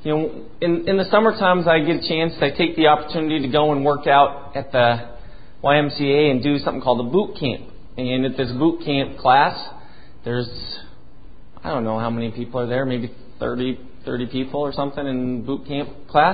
In the summer times I get a chance, I take the opportunity to go and work out at the YMCA and do something called a boot camp. And at this boot camp class, there's, I don't know how many people are there, maybe 30 people or something in boot camp class.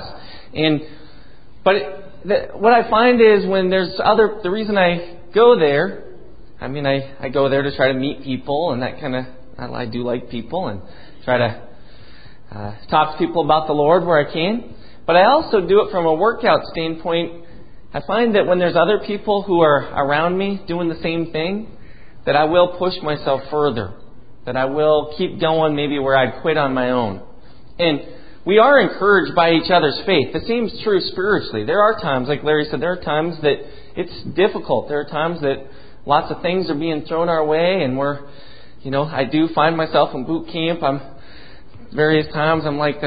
What I find is when the reason I go there, I go there to try to meet people, and I do like people and try to talk to people about the Lord where I can. But I also do it from a workout standpoint. I find that when there's other people who are around me doing the same thing, that I will push myself further. That I will keep going maybe where I'd quit on my own. And we are encouraged by each other's faith. The same is true spiritually. There are times, like Larry said, there are times that it's difficult. There are times that lots of things are being thrown our way, and I do find myself in boot camp. Various times I'm like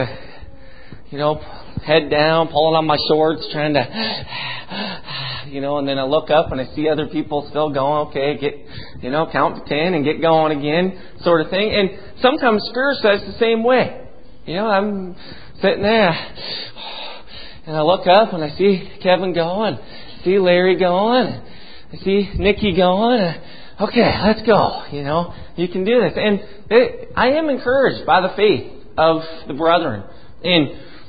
head down, pulling on my shorts, trying to, and then I look up and I see other people still going, okay, count to 10 and get going again, sort of thing. And sometimes spiritually it's the same way. I'm sitting there and I look up and I see Kevin going, see Larry going, I see Nikki going. Okay, let's go. You can do this. And I am encouraged by the faith of the brethren. And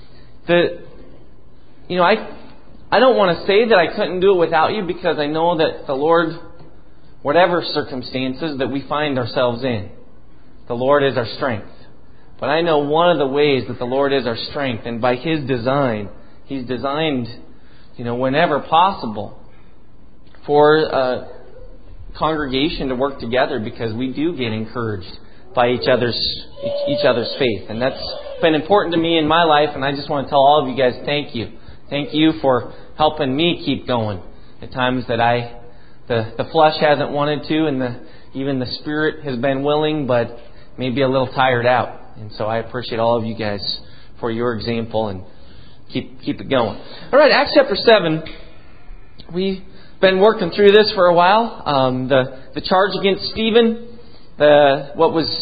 I don't want to say that I couldn't do it without you, because I know that the Lord, whatever circumstances that we find ourselves in, the Lord is our strength. But I know one of the ways that the Lord is our strength, and by His design, He's designed, whenever possible, for a congregation to work together, because we do get encouraged by each other's faith. And that's been important to me in my life, and I just want to tell all of you guys thank you. Thank you for helping me keep going at times that the flesh hasn't wanted to, and even the spirit has been willing, but maybe a little tired out. And so I appreciate all of you guys for your example, and keep it going. All right, Acts chapter 7. We've been working through this for a while. The charge against Stephen, the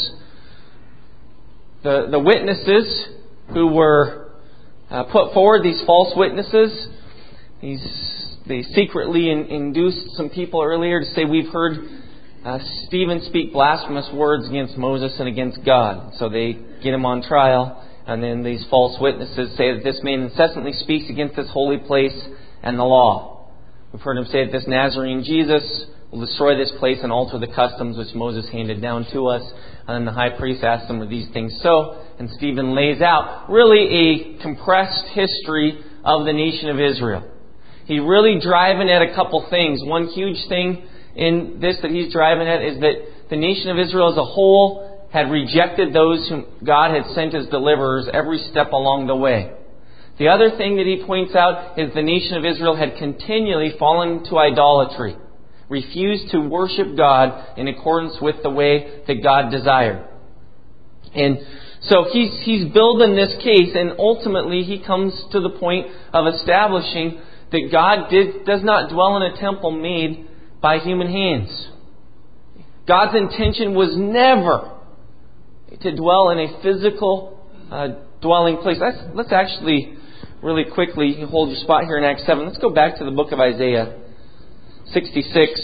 witnesses who were put forward, these false witnesses. They secretly induced some people earlier to say, we've heard Stephen speak blasphemous words against Moses and against God. So they get him on trial, and then these false witnesses say that this man incessantly speaks against this holy place and the law. We've heard him say that this Nazarene Jesus will destroy this place and alter the customs which Moses handed down to us. And then the high priest asked him, were these things so? And Stephen lays out really a compressed history of the nation of Israel. He's really driving at a couple things. One huge thing in this that he's driving at is that the nation of Israel as a whole had rejected those whom God had sent as deliverers every step along the way. The other thing that he points out is the nation of Israel had continually fallen to idolatry, refused to worship God in accordance with the way that God desired. And so he's building this case, and ultimately he comes to the point of establishing that God does not dwell in a temple made by human hands. God's intention was never to dwell in a physical dwelling place. Let's actually really quickly hold your spot here in Acts 7. Let's go back to the book of Isaiah 66.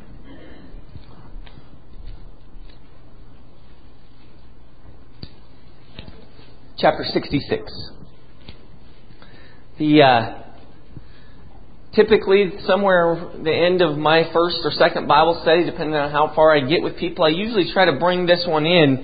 Chapter 66. Typically, somewhere the end of my first or second Bible study, depending on how far I get with people, I usually try to bring this one in,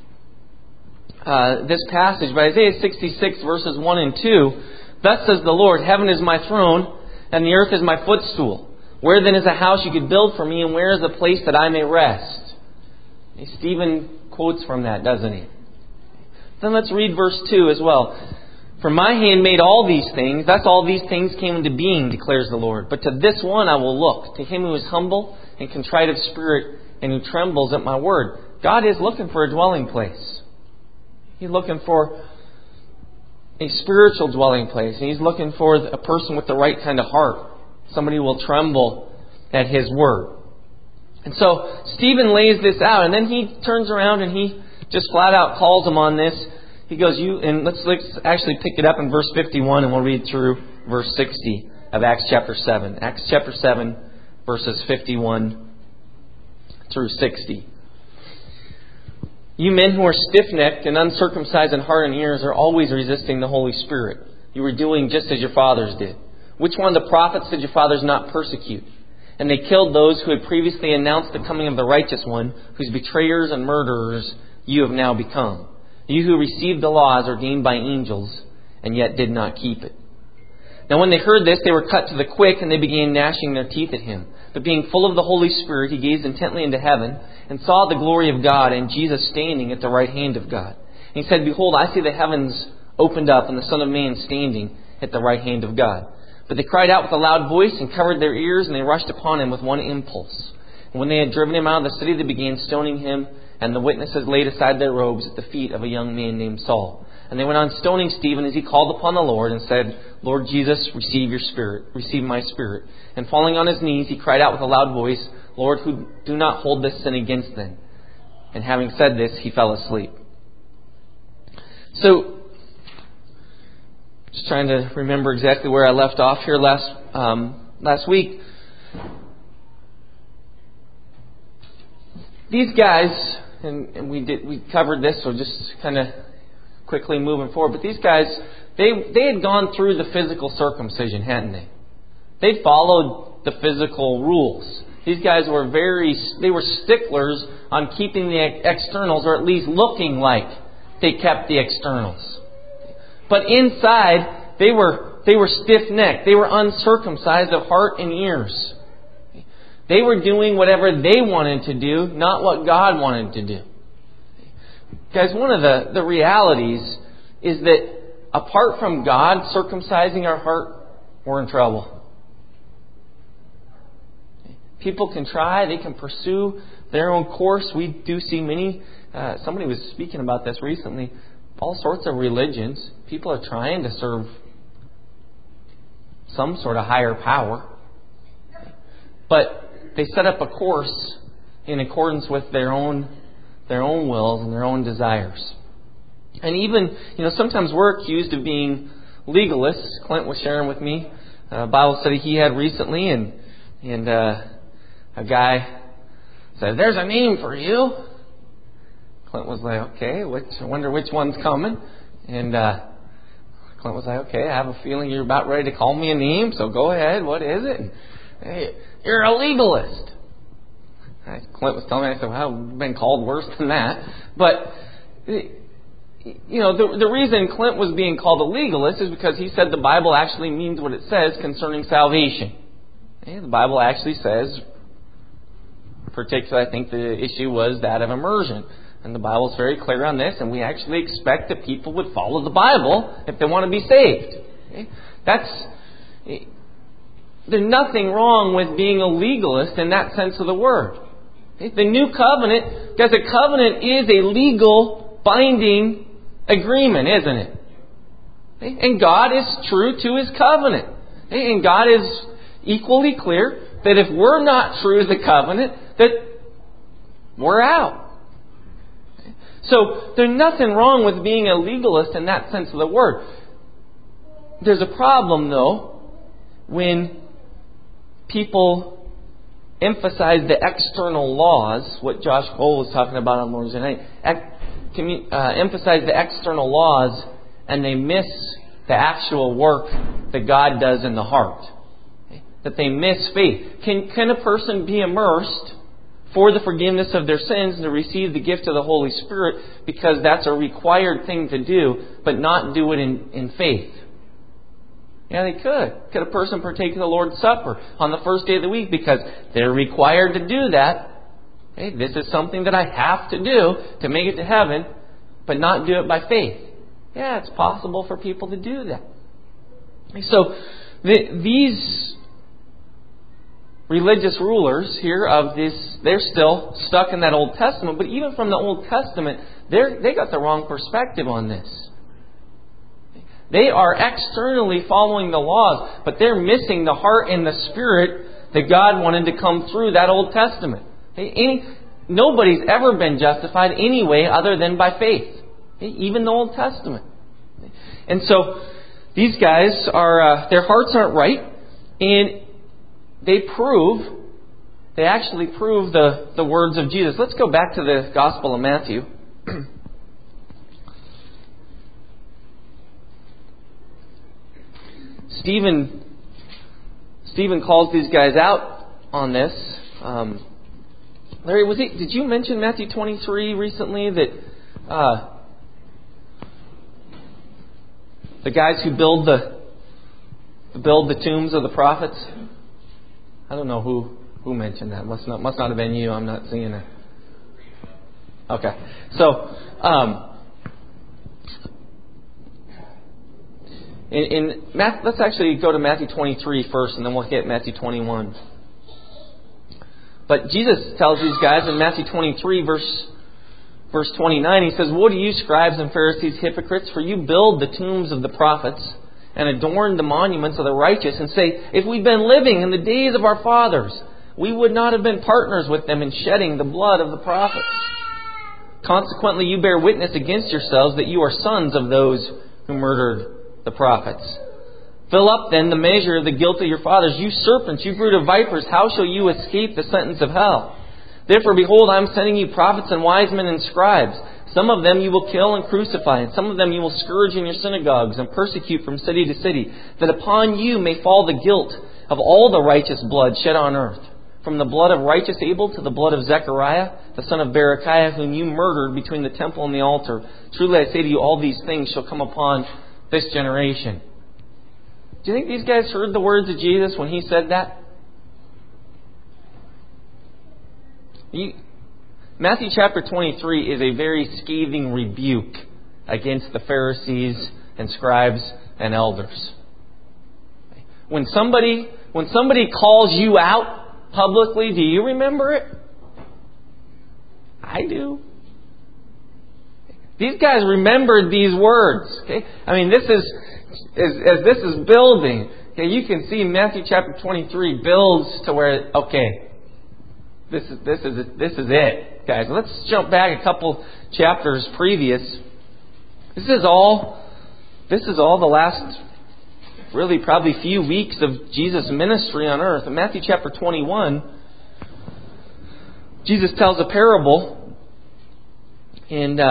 this passage. But Isaiah 66 verses 1 and 2, thus says the Lord, heaven is my throne, and the earth is my footstool. Where then is a house you could build for me, and where is a place that I may rest? Stephen quotes from that, doesn't he? Then let's read verse 2 as well. For my hand made all these things, thus all these things came into being, declares the Lord. But to this one I will look, to him who is humble and contrite of spirit, and who trembles at my word. God is looking for a dwelling place. He's looking for a spiritual dwelling place. And He's looking for a person with the right kind of heart. Somebody who will tremble at His word. And so Stephen lays this out, and then he turns around and he just flat out calls them on this. He goes, and let's actually pick it up in verse 51 and we'll read through verse 60 of Acts chapter 7. Acts chapter 7, verses 51 through 60. You men who are stiff-necked and uncircumcised in heart and ears are always resisting the Holy Spirit. You were doing just as your fathers did. Which one of the prophets did your fathers not persecute? And they killed those who had previously announced the coming of the righteous one, whose betrayers and murderers you have now become. You who received the law as ordained by angels, and yet did not keep it. Now when they heard this, they were cut to the quick, and they began gnashing their teeth at him. But being full of the Holy Spirit, he gazed intently into heaven, and saw the glory of God, and Jesus standing at the right hand of God. And he said, Behold, I see the heavens opened up, and the Son of Man standing at the right hand of God. But they cried out with a loud voice, and covered their ears, and they rushed upon him with one impulse. And when they had driven him out of the city, they began stoning him, and the witnesses laid aside their robes at the feet of a young man named Saul. And they went on stoning Stephen as he called upon the Lord and said, Lord Jesus, receive my spirit. And falling on his knees, he cried out with a loud voice, Lord, who do not hold this sin against them. And having said this, he fell asleep. So, just trying to remember exactly where I left off here last week. These guys, and we covered this, so just kind of quickly moving forward. But these guys, they had gone through the physical circumcision, hadn't they? They followed the physical rules. These guys were they were sticklers on keeping the externals, or at least looking like they kept the externals. But inside, they were stiff-necked. They were uncircumcised of heart and ears. They were doing whatever they wanted to do, not what God wanted to do. Guys, one of the realities is that apart from God circumcising our heart, we're in trouble. People can try, they can pursue their own course. We do see many, somebody was speaking about this recently, all sorts of religions. People are trying to serve some sort of higher power. But they set up a course in accordance with their own wills and their own desires. And even, sometimes we're accused of being legalists. Clint was sharing with me a Bible study he had recently, and a guy said, "There's a name for you." Clint was like, "Okay, I wonder which one's coming." And Clint was like, "Okay, I have a feeling you're about ready to call me a name, so go ahead. What is it?" And, "Hey, you're a legalist." Clint was telling me, I said, "Well, I've been called worse than that." But, the reason Clint was being called a legalist is because he said the Bible actually means what it says concerning salvation. The Bible actually says, particularly I think the issue was that of immersion. And the Bible is very clear on this, and we actually expect that people would follow the Bible if they want to be saved. There's nothing wrong with being a legalist in that sense of the word. The new covenant, because a covenant is a legal, binding agreement, isn't it? And God is true to His covenant. And God is equally clear that if we're not true to the covenant, that we're out. So there's nothing wrong with being a legalist in that sense of the word. There's a problem, though, when people emphasize the external laws, what Josh Cole was talking about on Lord's Day night, emphasize the external laws, and they miss the actual work that God does in the heart. That they miss faith. Can a person be immersed for the forgiveness of their sins and to receive the gift of the Holy Spirit because that's a required thing to do, but not do it in faith? Yeah, they could. Could a person partake of the Lord's Supper on the first day of the week because they're required to do that? Hey, this is something that I have to do to make it to heaven, but not do it by faith. Yeah, it's possible for people to do that. So these religious rulers here of this, they're still stuck in that Old Testament, but even from the Old Testament, they got the wrong perspective on this. They are externally following the laws, but they're missing the heart and the spirit that God wanted to come through that Old Testament. Nobody's ever been justified any way other than by faith. Even the Old Testament. And so these guys are, their hearts aren't right, and they actually prove the words of Jesus. Let's go back to the Gospel of Matthew. Stephen calls these guys out on this. Larry, did you mention Matthew 23 recently, that the guys who build the tombs of the prophets? I don't know who mentioned that. Must not have been you. I'm not seeing it. Okay. So, let's actually go to Matthew 23 first, and then we'll hit Matthew 21. But Jesus tells these guys in Matthew 23, verse 29, He says, "Woe to you, scribes and Pharisees, hypocrites, for you build the tombs of the prophets and adorn the monuments of the righteous, and say, if we'd been living in the days of our fathers, we would not have been partners with them in shedding the blood of the prophets. Consequently, you bear witness against yourselves that you are sons of those who murdered the prophets. Fill up then the measure of the guilt of your fathers. You serpents, you brood of vipers, how shall you escape the sentence of hell? Therefore, behold, I am sending you prophets and wise men and scribes. Some of them you will kill and crucify, and some of them you will scourge in your synagogues and persecute from city to city, that upon you may fall the guilt of all the righteous blood shed on earth, from the blood of righteous Abel to the blood of Zechariah, the son of Berechiah, whom you murdered between the temple and the altar. Truly I say to you, all these things shall come upon this generation." Do you think these guys heard the words of Jesus when He said that? Matthew chapter 23 is a very scathing rebuke against the Pharisees and scribes and elders. When somebody calls you out publicly, do you remember it? I do. These guys remembered these words. Okay? I mean, this is as this is building. Okay, you can see Matthew chapter 23 builds to where, okay, this is it, guys. Let's jump back a couple chapters previous. This is all the last, really probably few weeks of Jesus' ministry on earth. In Matthew chapter 21, Jesus tells a parable, and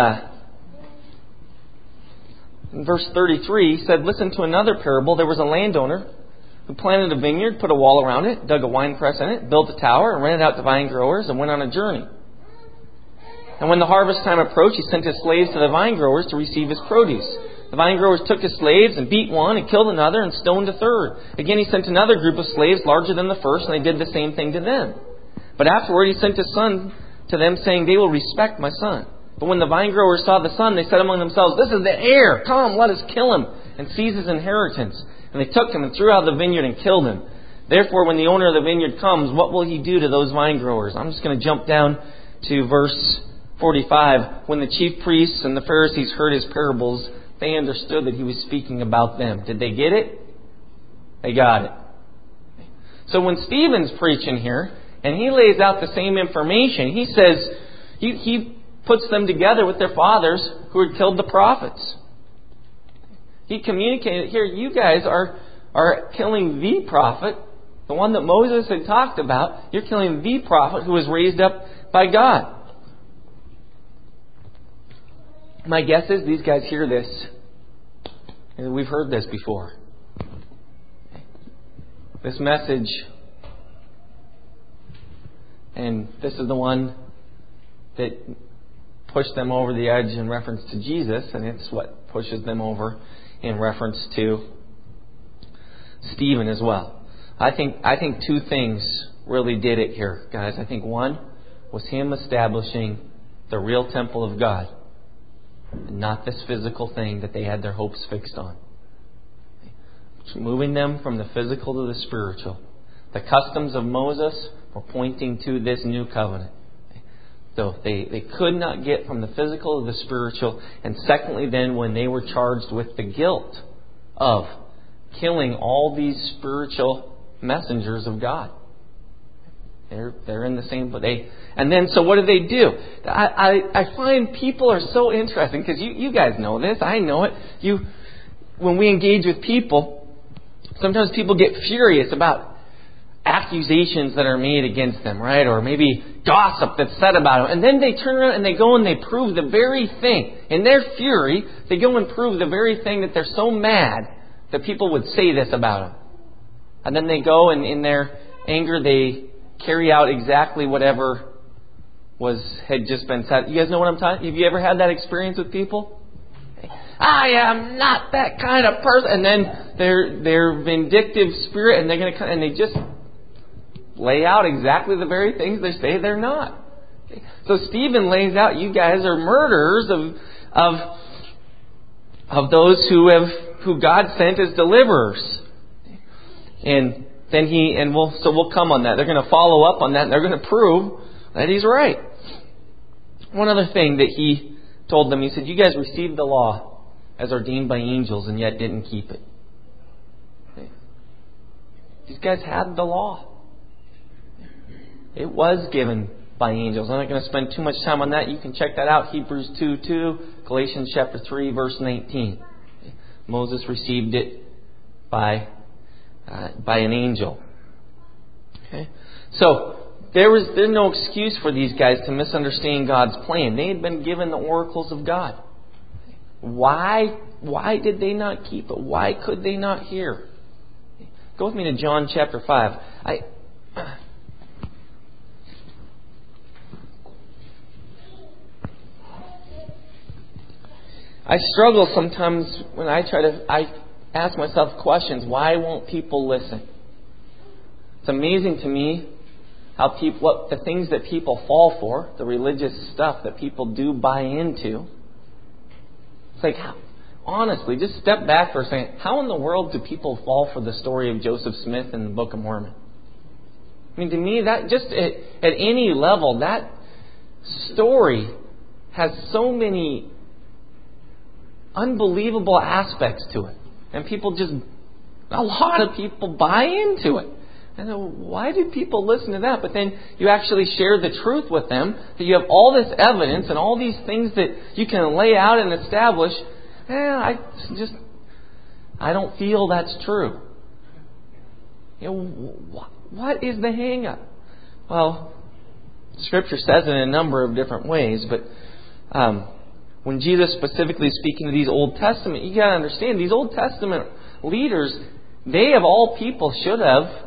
in verse 33, He said, "Listen to another parable. There was a landowner who planted a vineyard, put a wall around it, dug a winepress in it, built a tower, and rented out to vine growers, and went on a journey. And when the harvest time approached, he sent his slaves to the vine growers to receive his produce. The vine growers took his slaves and beat one and killed another and stoned a third. Again, he sent another group of slaves larger than the first, and they did the same thing to them. But afterward, he sent his son to them, saying, 'They will respect my son.' But when the vine growers saw the son, they said among themselves, 'This is the heir. Come, let us kill him and seize his inheritance.' And they took him and threw out of the vineyard and killed him. Therefore, when the owner of the vineyard comes, what will he do to those vine growers?" I'm just going to jump down to verse 45. "When the chief priests and the Pharisees heard his parables, they understood that he was speaking about them." Did they get it? They got it. So when Stephen's preaching here, and he lays out the same information, he says, he puts them together with their fathers who had killed the prophets. He communicated here, you guys are killing the prophet, the one that Moses had talked about. You're killing the prophet who was raised up by God. My guess is these guys hear this. And we've heard this before. This message. And this is the one that pushed them over the edge in reference to Jesus. And it's what pushes them over in reference to Stephen as well. I think two things really did it here, guys. I think one was him establishing the real temple of God, and not this physical thing that they had their hopes fixed on. Moving them from the physical to the spiritual. The customs of Moses were pointing to this new covenant. So they could not get from the physical to the spiritual. And secondly, then, when they were charged with the guilt of killing all these spiritual messengers of God. They're in the same, but and then so what do? I find people are so interesting because you guys know this. I know it. When we engage with people, sometimes people get furious about accusations that are made against them, right? Or maybe gossip that's said about them. And then they turn around and they go and they prove the very thing. In their fury, they go and prove the very thing that they're so mad that people would say this about them. And then they go and in their anger they carry out exactly whatever had just been said. You guys know what I'm talking? Have you ever had that experience with people? I am not that kind of person. And then their vindictive spirit, and they're going to come and they just lay out exactly the very things they say they're not. So Stephen lays out, you guys are murderers of those who God sent as deliverers. And then we'll come on that. They're going to follow up on that, and they're going to prove that he's right. One other thing that he told them, he said, you guys received the law as ordained by angels and yet didn't keep it. These guys had the law. It was given by angels. I'm not going to spend too much time on that. You can check that out. Hebrews 2:2, Galatians chapter 3, verse 19. Moses received it by an angel. Okay, so there's no excuse for these guys to misunderstand God's plan. They had been given the oracles of God. Why did they not keep it? Why could they not hear? Go with me to John chapter 5. I struggle sometimes when I ask myself questions. Why won't people listen? It's amazing to me how what the things that people fall for, the religious stuff that people do buy into. It's like, honestly, just step back for a second. How in the world do people fall for the story of Joseph Smith in the Book of Mormon? I mean, to me, that just at any level, that story has so many unbelievable aspects to it. And a lot of people buy into it. And why do people listen to that? But then you actually share the truth with them, that you have all this evidence and all these things that you can lay out and establish. I don't feel that's true. What is the hang-up? Well, Scripture says it in a number of different ways, but when Jesus specifically speaking to these Old Testament, you got to understand, these Old Testament leaders, they of all people should have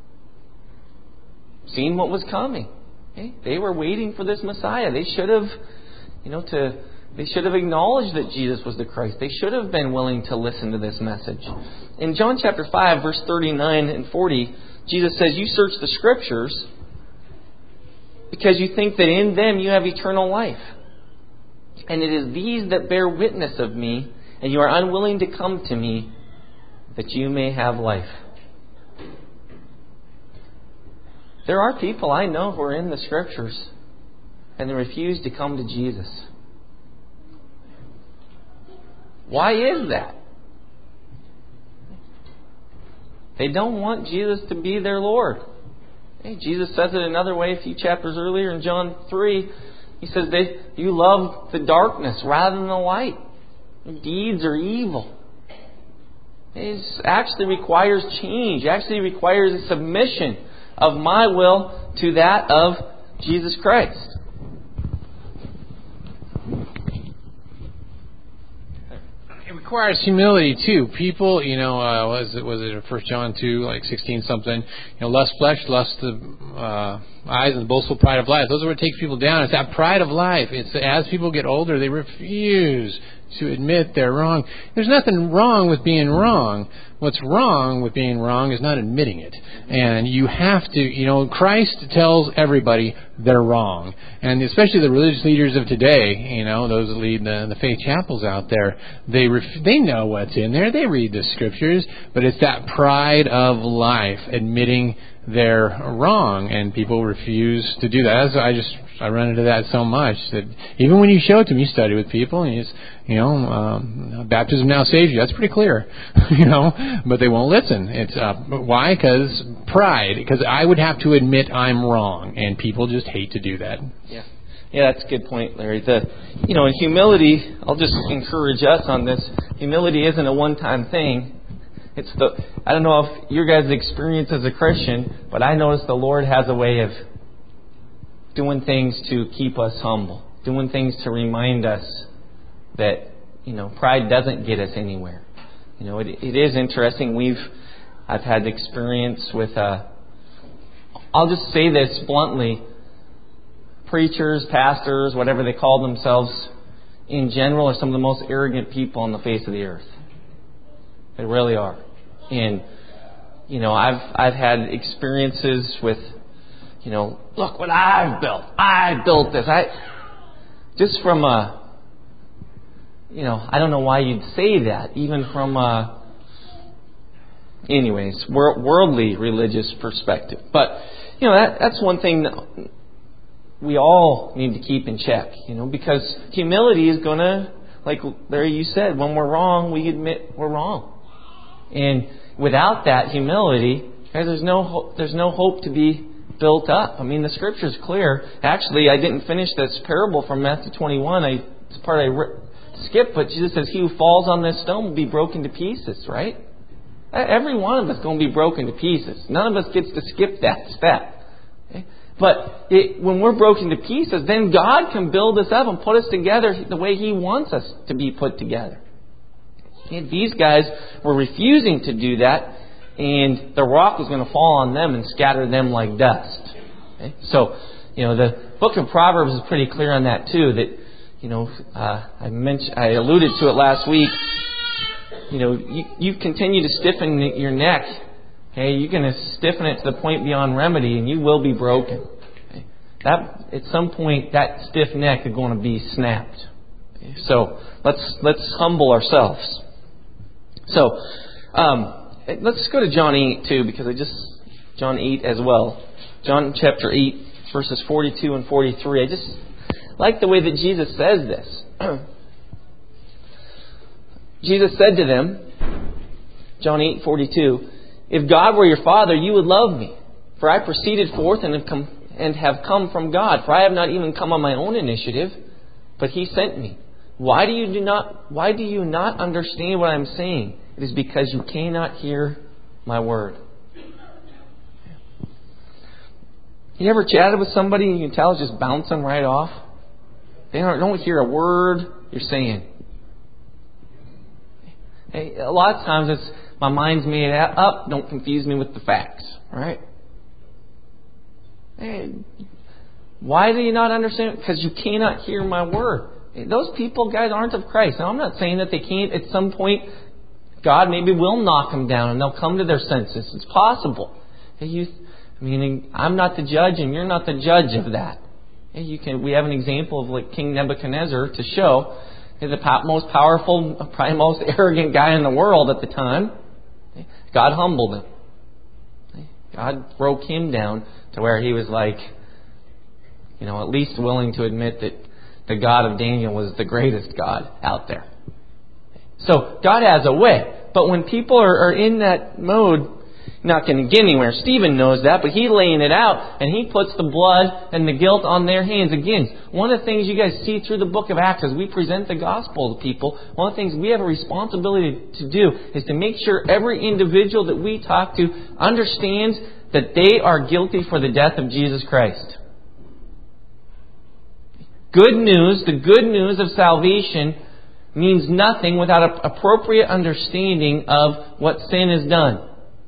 seen what was coming. Okay? They were waiting for this Messiah. They should have, they should have acknowledged that Jesus was the Christ. They should have been willing to listen to this message. In John chapter 5, verse 39 and 40, Jesus says, you search the Scriptures because you think that in them you have eternal life. And it is these that bear witness of me, and you are unwilling to come to me that you may have life. There are people I know who are in the Scriptures and they refuse to come to Jesus. Why is that? They don't want Jesus to be their Lord. Hey, Jesus says it another way a few chapters earlier in John 3. He says you love the darkness rather than the light. Your deeds are evil. It actually requires change. It actually requires a submission of my will to that of Jesus Christ. It requires humility too. People, was it 1 John 2, 16 something? Lust flesh, lust the eyes, and the boastful pride of life. Those are what takes people down. It's that pride of life. It's as people get older, they refuse to admit they're wrong. There's nothing wrong with being wrong. What's wrong with being wrong is not admitting it. And you have to, Christ tells everybody they're wrong. And especially the religious leaders of today, those that lead the faith chapels out there, they know what's in there. They read the Scriptures. But it's that pride of life, admitting they're wrong. And people refuse to do that. I run into that so much that even when you show it to me, you study with people, and baptism now saves you. That's pretty clear, but they won't listen. It's why? Because pride, because I would have to admit I'm wrong, and people just hate to do that. Yeah, that's a good point, Larry. In humility, I'll just encourage us on this. Humility isn't a one-time thing. I don't know if your guys' experience as a Christian, but I notice the Lord has a way of doing things to keep us humble, doing things to remind us that, pride doesn't get us anywhere. It is interesting. I've had experience with, I'll just say this bluntly, preachers, pastors, whatever they call themselves, in general, are some of the most arrogant people on the face of the earth. They really are. And, I've had experiences with, look what I've built. I built this. Just from I don't know why you'd say that, even from worldly religious perspective. But, that's one thing that we all need to keep in check, because humility is going to, like Larry, you said, when we're wrong, we admit we're wrong. And without that humility, guys, there's no hope to be built up. I mean, the Scripture's clear. Actually, I didn't finish this parable from Matthew 21. It's part I skipped, but Jesus says, "He who falls on this stone will be broken to pieces," right? Every one of us is going to be broken to pieces. None of us gets to skip that step. Okay? But when we're broken to pieces, then God can build us up and put us together the way He wants us to be put together. And these guys were refusing to do that, and the rock was going to fall on them and scatter them like dust. Okay? So, the book of Proverbs is pretty clear on that too. That I alluded to it last week. You continue to stiffen your neck. Okay, you're going to stiffen it to the point beyond remedy, and you will be broken. Okay? At some point, that stiff neck is going to be snapped. Okay? So let's humble ourselves. So let's go to John 8 too, because John 8 as well. John chapter 8, verses 42 and 43. I just like the way that Jesus says this. Jesus said to them, John 8:42, "If God were your Father, you would love me, for I proceeded forth and have come from God. For I have not even come on my own initiative, but He sent me. Why do you not understand what I'm saying? It is because you cannot hear my word." You ever chatted with somebody and you can tell it's just bouncing right off? They don't hear a word you're saying. Hey, a lot of times it's my mind's made up. Don't confuse me with the facts, right? Hey, why do you not understand? Because you cannot hear my word. Hey, those people, guys, aren't of Christ. Now, I'm not saying that they can't. At some point, God maybe will knock them down and they'll come to their senses. It's possible. Hey, I'm not the judge, and you're not the judge of that. Hey, we have an example of like King Nebuchadnezzar to show. He's the most powerful, probably most arrogant guy in the world at the time. God humbled him. God broke him down to where he was like, at least willing to admit that the God of Daniel was the greatest God out there. So God has a way. But when people are in that mode, not going to get anywhere. Stephen knows that, but he's laying it out, and he puts the blood and the guilt on their hands. Again, one of the things you guys see through the book of Acts as we present the gospel to people, one of the things we have a responsibility to do is to make sure every individual that we talk to understands that they are guilty for the death of Jesus Christ. Good news, the good news of salvation, means nothing without an appropriate understanding of what sin has done.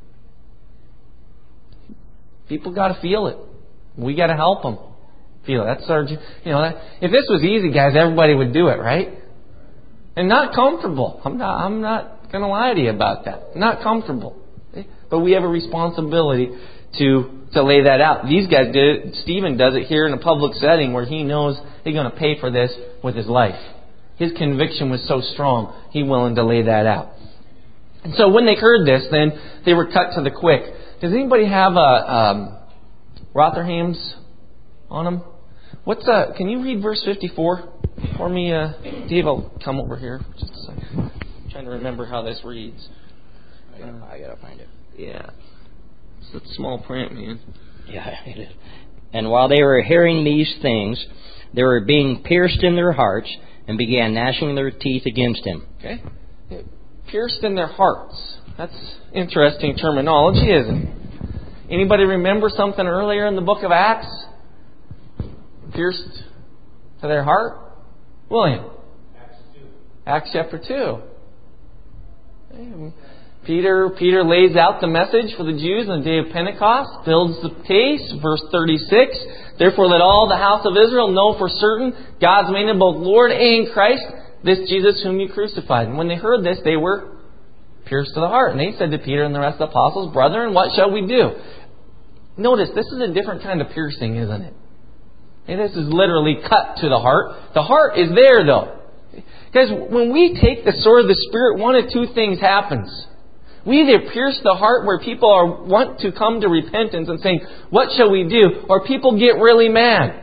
People got to feel it. We got to help them feel it. That's our, if this was easy, guys, everybody would do it, right? And not comfortable. I'm not going to lie to you about that. Not comfortable. But we have a responsibility to lay that out. These guys did it. Stephen does it here in a public setting where he knows he's going to pay for this with his life. His conviction was so strong, he's willing to lay that out. And so when they heard this, then they were cut to the quick. Does anybody have Rotherham's on them? Can you read verse 54 for me, Dave? I'll come over here for just a second. I'm trying to remember how this reads. I gotta find it. Yeah. It's small print, man. Yeah, it is. And while they were hearing these things, they were being pierced in their hearts and began gnashing their teeth against him. Okay? Pierced in their hearts. That's interesting terminology, isn't it? Anybody remember something earlier in the book of Acts? Pierced to their heart? William? Acts chapter 2. Peter lays out the message for the Jews on the day of Pentecost, builds the case, verse 36. Therefore let all the house of Israel know for certain God's made him both Lord and Christ, this Jesus whom you crucified. And when they heard this, they were pierced to the heart. And they said to Peter and the rest of the apostles, Brethren, what shall we do? Notice, this is a different kind of piercing, isn't it? And this is literally cut to the heart. The heart is there, though. Guys, when we take the sword of the Spirit, one of two things happens. We either pierce the heart where people want to come to repentance and saying, what shall we do? Or people get really mad.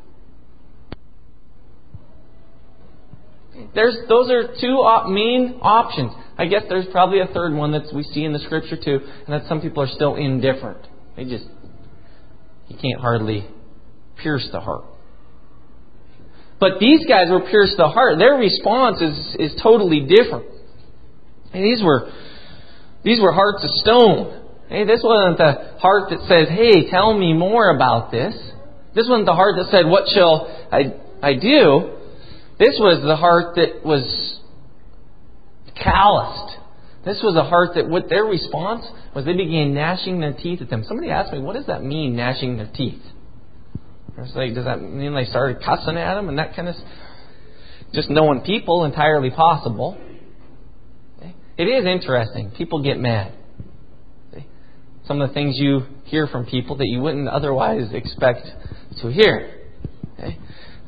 Those are two main options. I guess there's probably a third one that we see in the Scripture too, and that some people are still indifferent. You can't hardly pierce the heart. But these guys were pierced the heart. Their response is totally different. And these were hearts of stone. Hey, this wasn't the heart that says, hey, tell me more about this. This wasn't the heart that said, what shall I do? This was the heart that was calloused. This was a heart that what their response was they began gnashing their teeth at them. Somebody asked me, what does that mean, gnashing their teeth? I was like, does that mean they started cussing at them and that kind of just knowing people? Entirely possible. It is interesting. People get mad. Some of the things you hear from people that you wouldn't otherwise expect to hear. Okay?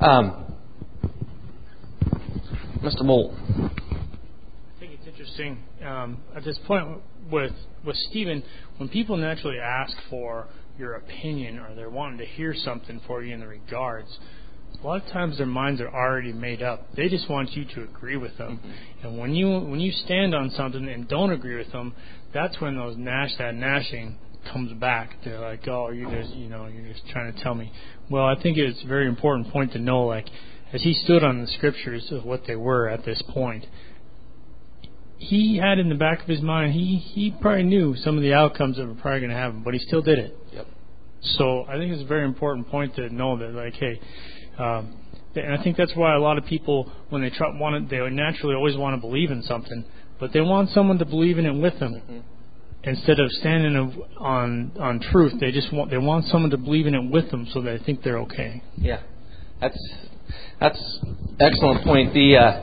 Mr. Bolt. I think it's interesting at this point with Stephen, when people naturally ask for your opinion or they're wanting to hear something for you in the regards, a lot of times their minds are already made up. They just want you to agree with them. Mm-hmm. And when you stand on something and don't agree with them, that's when that gnashing comes back. They're like, oh, you're just trying to tell me. Well, I think it's a very important point to know, like, as he stood on the Scriptures of what they were at this point, he had in the back of his mind, he probably knew some of the outcomes that were probably going to happen, but he still did it. Yep. So I think it's a very important point to know that, like, hey, and I think that's why a lot of people, when they they naturally always want to believe in something, but they want someone to believe in it with them. Mm-hmm. Instead of standing on truth, they want someone to believe in it with them, so they think they're okay. Yeah, that's excellent point.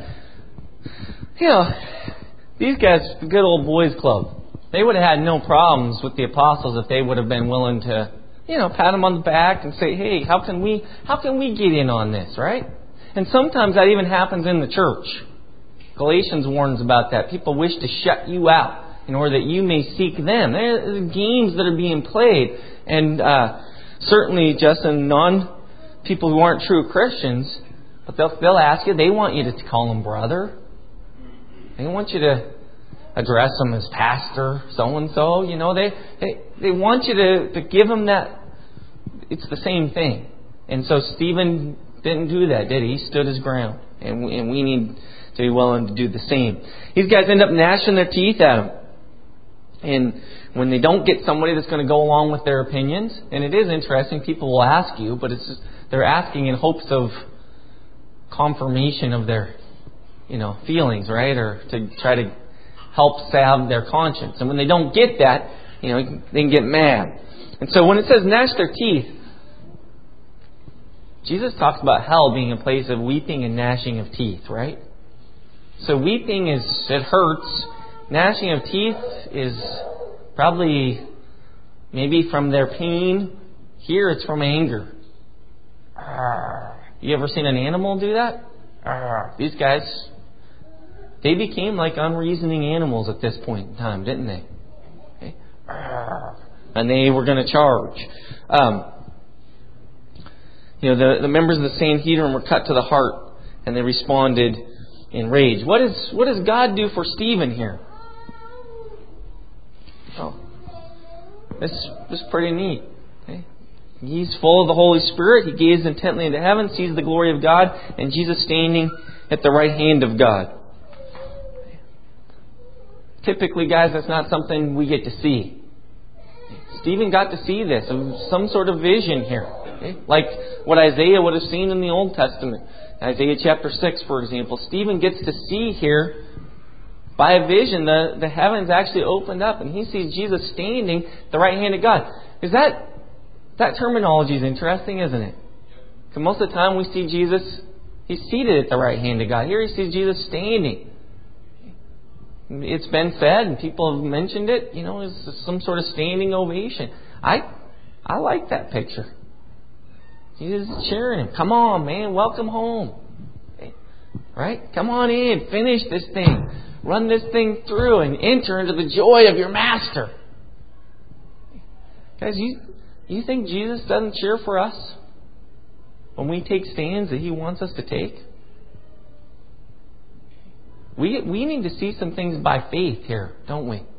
These guys, the good old boys club, they would have had no problems with the apostles if they would have been willing to, pat them on the back and say, hey, how can we get in on this, right? And sometimes that even happens in the church. Galatians warns about that. People wish to shut you out in order that you may seek them. There are games that are being played. And certainly just in people who aren't true Christians, but they'll ask you, they want you to call them brother. They want you to address them as pastor so-and-so. They want you to give them that. It's the same thing. And so Stephen didn't do that, did he? He stood his ground. And we need to be willing to do the same. These guys end up gnashing their teeth at him. And when they don't get somebody that's going to go along with their opinions, and it is interesting, people will ask you, but they're asking in hopes of confirmation of their feelings, right? Or to try to help salve their conscience. And when they don't get that, they can get mad. And so when it says gnash their teeth, Jesus talks about hell being a place of weeping and gnashing of teeth, right? So weeping it hurts. Gnashing of teeth is probably maybe from their pain. Here it's from anger. You ever seen an animal do that? These guys, they became like unreasoning animals at this point in time, didn't they? Okay. And they were going to charge. The members of the Sanhedrin were cut to the heart, and they responded in rage. What does God do for Stephen here? Oh. This was pretty neat. Okay? He's full of the Holy Spirit. He gazes intently into heaven, sees the glory of God, and Jesus standing at the right hand of God. Typically, guys, that's not something we get to see. Stephen got to see this, some sort of vision here. Okay? Like what Isaiah would have seen in the Old Testament. Isaiah chapter 6, for example. Stephen gets to see here, by a vision, the heavens actually opened up, and he sees Jesus standing at the right hand of God. Is that terminology is interesting, isn't it? Because most of the time we see Jesus, He's seated at the right hand of God. Here he sees Jesus standing. It's been said, and people have mentioned it, it's some sort of standing ovation. I like that picture. Jesus is cheering him. Come on, man, welcome home. Right? Come on in, finish this thing. Run this thing through and enter into the joy of your master. Guys, you think Jesus doesn't cheer for us when we take stands that He wants us to take? We need to see some things by faith here, don't we?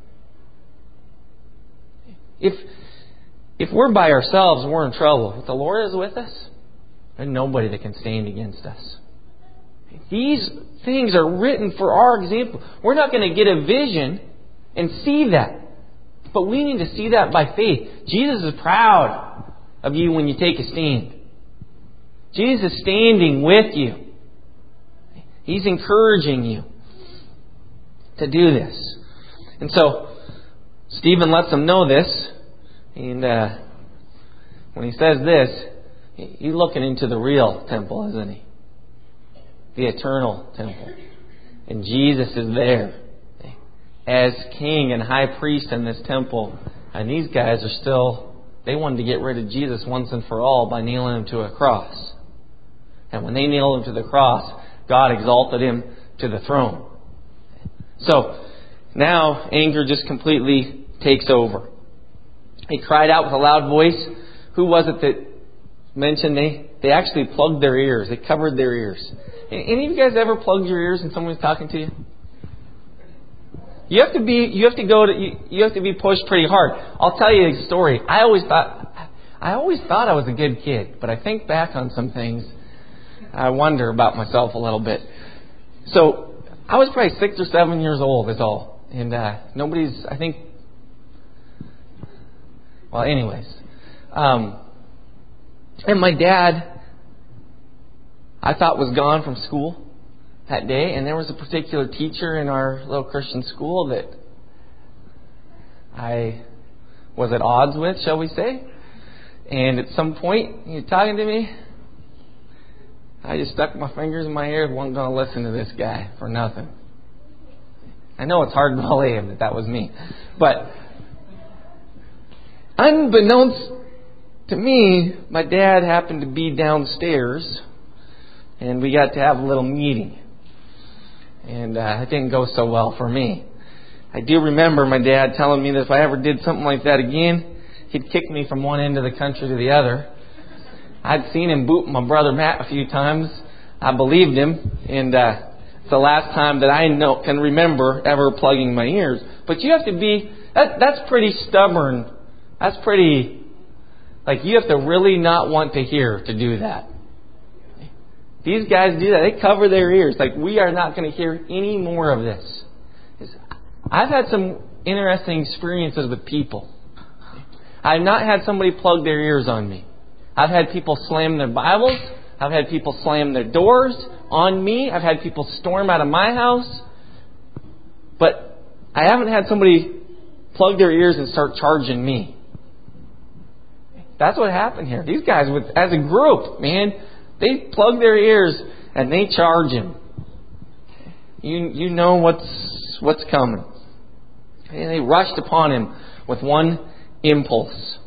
If we're by ourselves, we're in trouble. If the Lord is with us, there's nobody that can stand against us. These things are written for our example. We're not going to get a vision and see that. But we need to see that by faith. Jesus is proud of you when you take a stand. Jesus is standing with you. He's encouraging you to do this. And so, Stephen lets them know this. And when he says this, he's looking into the real temple, isn't he? The eternal temple. And Jesus is there as king and high priest in this temple. And these guys are still, they wanted to get rid of Jesus once and for all by nailing him to a cross. And when they nailed him to the cross, God exalted him to the throne. So, now anger just completely takes over. He cried out with a loud voice. Who was it that mentioned they actually plugged their ears? They covered their ears. Any of you guys ever plugged your ears when someone's talking to you? You have to be pushed pretty hard. I'll tell you a story. I always thought I was a good kid, but I think back on some things. I wonder about myself a little bit. So I was probably 6 or 7 years old is all. And nobody's, I think, well, anyways. And my dad, I thought, was gone from school that day. And there was a particular teacher in our little Christian school that I was at odds with, shall we say. And at some point, he was talking to me. I just stuck my fingers in my ears, wasn't going to listen to this guy for nothing. I know it's hard to believe that was me. But unbeknownst to me, my dad happened to be downstairs, and we got to have a little meeting. And it didn't go so well for me. I do remember my dad telling me that if I ever did something like that again, he'd kick me from one end of the country to the other. I'd seen him boot my brother Matt a few times. I believed him. And it's the last time that I can remember ever plugging my ears. But you have to be... That's pretty stubborn. That's pretty... Like, you have to really not want to hear to do that. These guys do that. They cover their ears. Like, we are not going to hear any more of this. I've had some interesting experiences with people. I've not had somebody plug their ears on me. I've had people slam their Bibles. I've had people slam their doors on me. I've had people storm out of my house. But I haven't had somebody plug their ears and start charging me. That's what happened here. These guys, as a group, man, they plug their ears and they charge him. You know what's coming. And they rushed upon him with one impulse.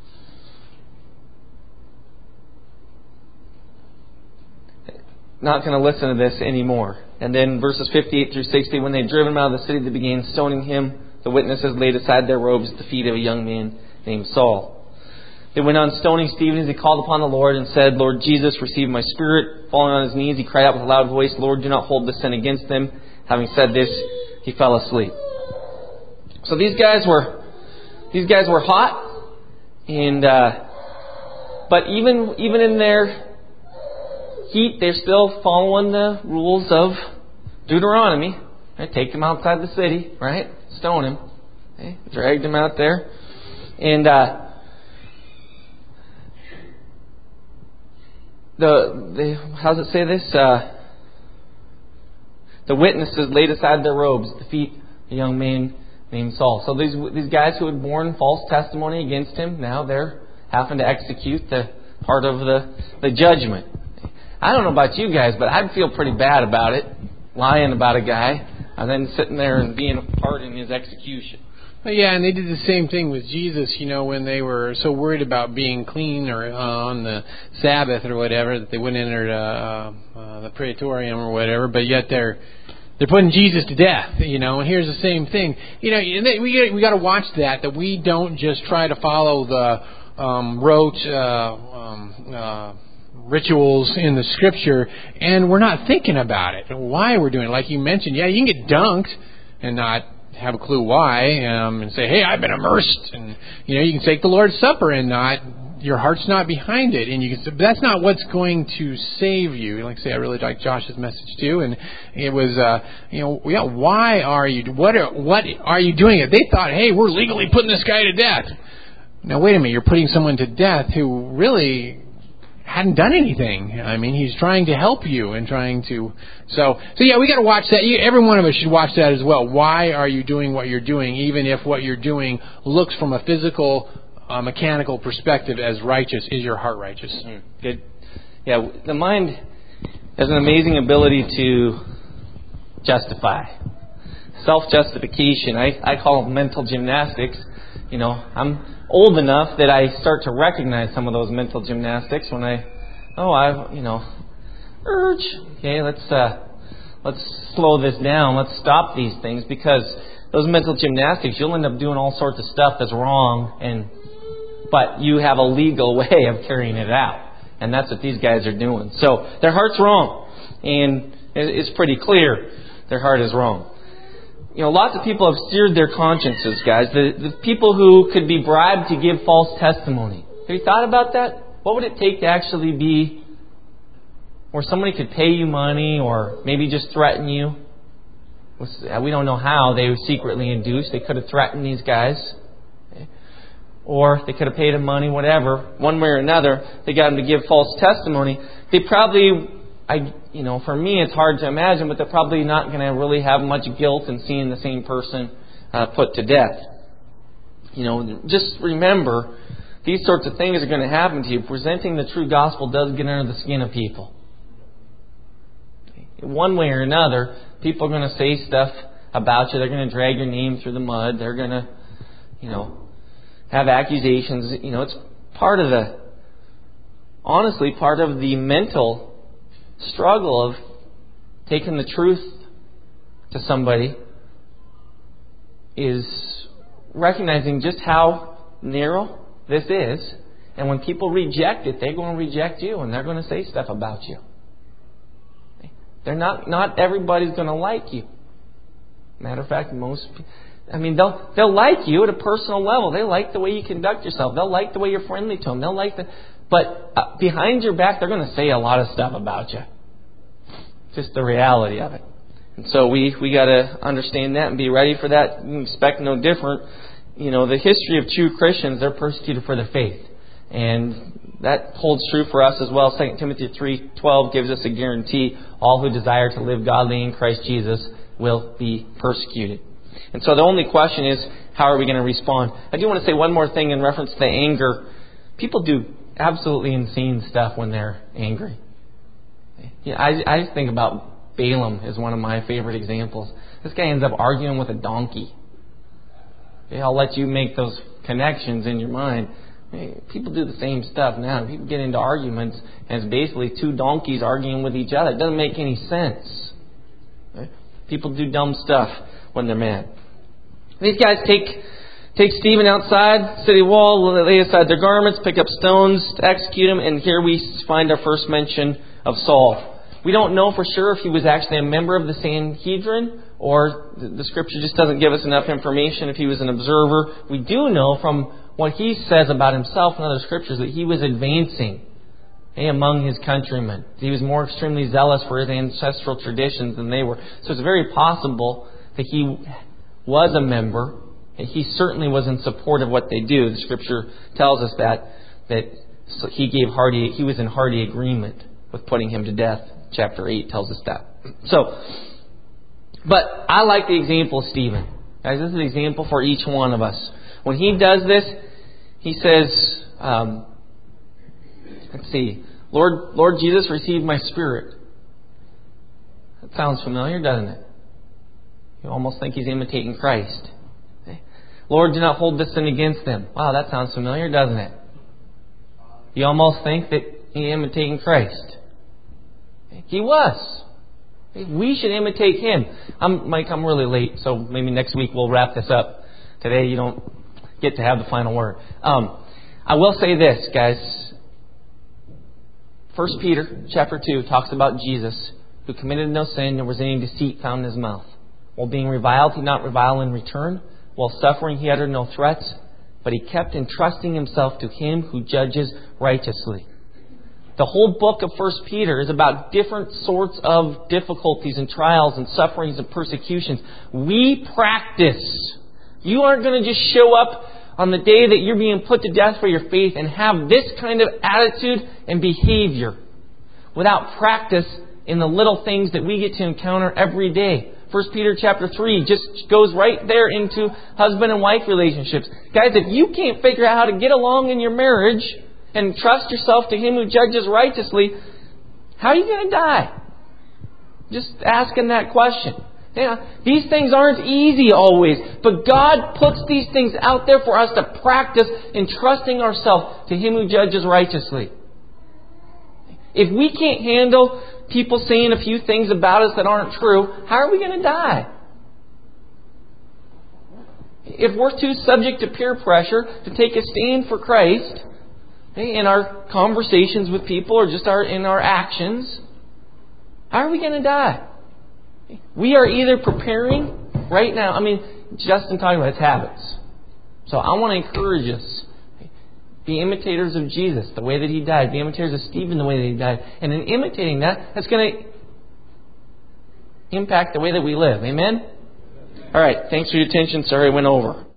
Not going to listen to this anymore. And then verses 58 through 60, when they had driven him out of the city, they began stoning him. The witnesses laid aside their robes at the feet of a young man named Saul. They went on stoning Stephen as he called upon the Lord and said, Lord Jesus, receive my spirit. Falling on his knees, he cried out with a loud voice, Lord, do not hold this sin against them. Having said this, he fell asleep. So these guys were These guys were hot, and but even in their heat, they're still following the rules of Deuteronomy. Right? Take them outside the city, right? Stone him. Okay? Dragged him out there, and how does it say this? The witnesses laid aside their robes to defeat a young man named Saul. So these guys who had borne false testimony against him, now they're having to execute the part of the judgment. I don't know about you guys, but I'd feel pretty bad about it, lying about a guy, and then sitting there and being a part in his execution. Well, yeah, and they did the same thing with Jesus, when they were so worried about being clean or on the Sabbath or whatever, that they wouldn't enter the praetorium or whatever, but yet they're putting Jesus to death, and here's the same thing. We got to watch that we don't just try to follow the rote rituals in the Scripture, and we're not thinking about it, why we're doing it. Like you mentioned, yeah, you can get dunked and not have a clue why, and say, hey, I've been immersed, and you can take the Lord's Supper and your heart's not behind it, and you can say, but that's not what's going to save you. Like I say, I really like Josh's message too, and it was, why are you, what are you doing it? They thought, hey, we're legally putting this guy to death. Now wait a minute, you're putting someone to death who really hadn't done anything. I mean, he's trying to help you and trying to... So yeah, we got to watch that. Every one of us should watch that as well. Why are you doing what you're doing, even if what you're doing looks from a physical, mechanical perspective as righteous? Is your heart righteous? Good. Yeah, the mind has an amazing ability to justify. Self-justification. I call it mental gymnastics. I'm old enough that I start to recognize some of those mental gymnastics when urge. Okay, let's slow this down. Let's stop these things, because those mental gymnastics, you'll end up doing all sorts of stuff that's wrong, but you have a legal way of carrying it out, and that's what these guys are doing. So their heart's wrong, and it's pretty clear their heart is wrong. Lots of people have seared their consciences, guys. The people who could be bribed to give false testimony. Have you thought about that? What would it take to actually be where somebody could pay you money or maybe just threaten you? We don't know how they were secretly induced. They could have threatened these guys. Okay? Or they could have paid them money, whatever. One way or another, they got them to give false testimony. They probably... for me, it's hard to imagine, but they're probably not going to really have much guilt in seeing the same person put to death. Just remember, these sorts of things are going to happen to you. Presenting the true gospel does get under the skin of people. One way or another, people are going to say stuff about you. They're going to drag your name through the mud. They're going to, have accusations. It's part of the mental struggle of taking the truth to somebody, is recognizing just how narrow this is. And when people reject it, they're going to reject you, and they're going to say stuff about you. They're not everybody's going to like you. Matter of fact, they'll like you at a personal level. They like the way you conduct yourself. They'll like the way you're friendly to them. But behind your back, they're going to say a lot of stuff about you. Just the reality of it. And so we got to understand that and be ready for that. You can expect no different. The history of true Christians, they're persecuted for their faith. And that holds true for us as well. 2 Timothy 3:12 gives us a guarantee. All who desire to live godly in Christ Jesus will be persecuted. And so the only question is, how are we going to respond? I do want to say one more thing in reference to the anger. People do absolutely insane stuff when they're angry. I think about Balaam as one of my favorite examples. This guy ends up arguing with a donkey. I'll let you make those connections in your mind. People do the same stuff now. People get into arguments, and it's basically two donkeys arguing with each other. It doesn't make any sense. People do dumb stuff when they're mad. These guys take Stephen outside city wall, lay aside their garments, pick up stones to execute him, and here we find our first mention of Saul. We don't know for sure if he was actually a member of the Sanhedrin or the Scripture just doesn't give us enough information if he was an observer. We do know from what he says about himself in other Scriptures that he was advancing among his countrymen. He was more extremely zealous for his ancestral traditions than they were. So it's very possible that he was a member, and he certainly was in support of what they do. The Scripture tells us that he was in hearty agreement with putting him to death. Chapter 8 tells us that. But I like the example of Stephen. Guys, this is an example for each one of us. When he does this, he says, let's see, Lord Jesus, receive my spirit. That sounds familiar, doesn't it? You almost think he's imitating Christ. Lord, do not hold this sin against them. Wow, that sounds familiar, doesn't it? You almost think that he's imitating Christ. He was. We should imitate him. Mike, I'm really late, so maybe next week we'll wrap this up. Today you don't get to have the final word. I will say this, guys. 1 Peter chapter 2 talks about Jesus, who committed no sin, nor was any deceit found in his mouth. While being reviled, he did not revile in return. While suffering, he uttered no threats, but he kept entrusting himself to him who judges righteously. The whole book of 1 Peter is about different sorts of difficulties and trials and sufferings and persecutions. We practice. You aren't going to just show up on the day that you're being put to death for your faith and have this kind of attitude and behavior without practice in the little things that we get to encounter every day. 1 Peter chapter 3 just goes right there into husband and wife relationships. Guys, if you can't figure out how to get along in your marriage and trust yourself to him who judges righteously, how are you going to die? Just asking that question. Yeah, these things aren't easy always, but God puts these things out there for us to practice in trusting ourselves to him who judges righteously. If we can't handle people saying a few things about us that aren't true, how are we going to die? If we're too subject to peer pressure to take a stand for Christ in our conversations with people or just in our actions, how are we going to die? We are either preparing right now. Justin talking about his habits. So I want to encourage us. Be imitators of Jesus, the way that he died. Be imitators of Stephen, the way that he died. And in imitating that, that's going to impact the way that we live. Amen? All right. Thanks for your attention. Sorry I went over.